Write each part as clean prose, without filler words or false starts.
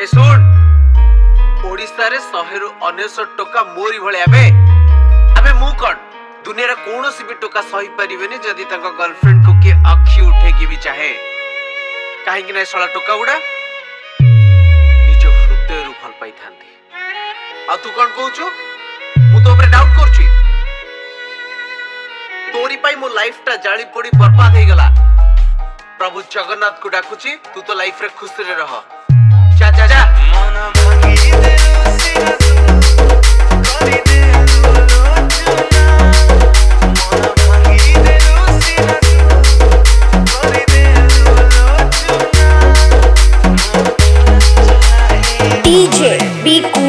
ए सुन ओडिसा रे 100 टका मोरी भले आबे अबे मु कोन दुनिया रे कोनोसी भी टका सही परिबेनी जदी तंका गर्लफ्रेंड को के अखी उठे की भी चाहे काहे कि नै सला टका उडा निज हृदय रु भल पाई थांती आ तू कोन कहूछु मु तो ऊपर डाउट करछि तोरी पाई मो लाइफ टा जाली पड़ी बर्बाद हे गला प्रभु जगन्नाथ को डाकुछि तू तो लाइफ रे खुश रे रह जा जा जा मन भांगी दे सिरा तू करी दे लोचना मन भांगी दे सिरा तू करी दे लोचना डीजे बीकू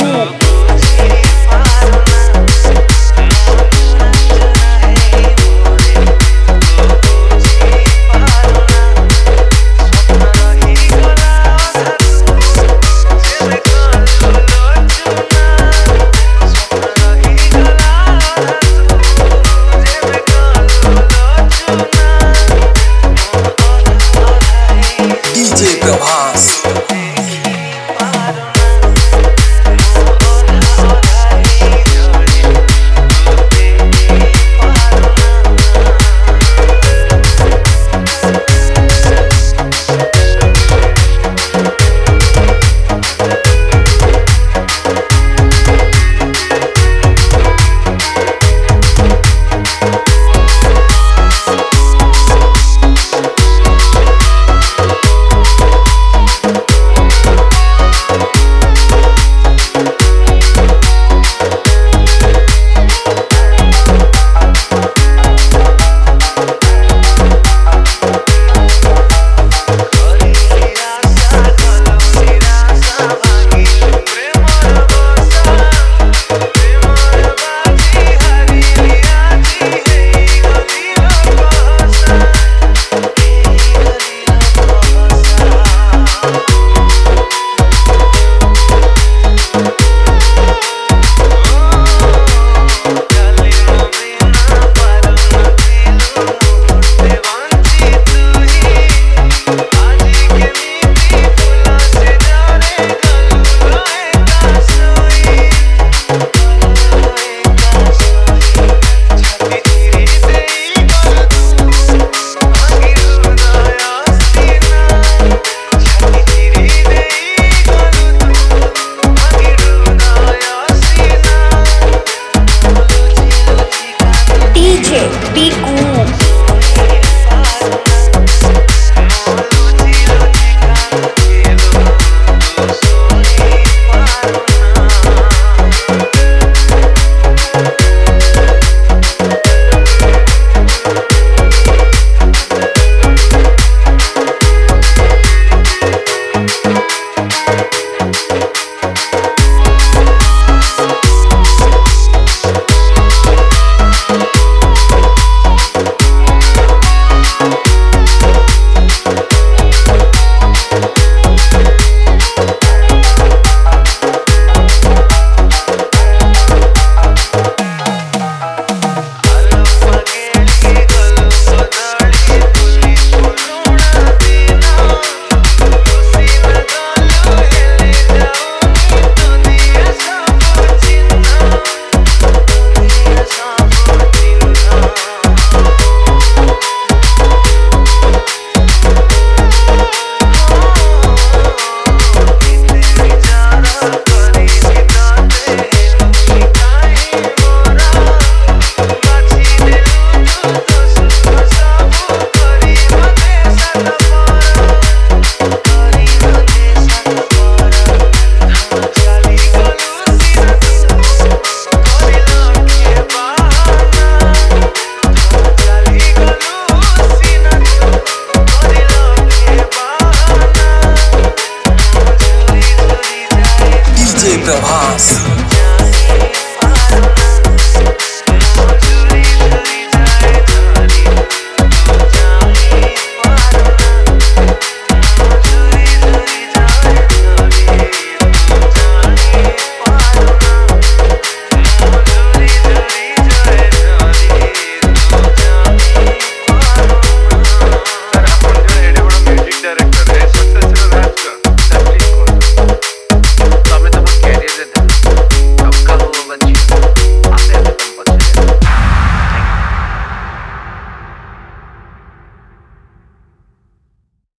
डीजे प्रभास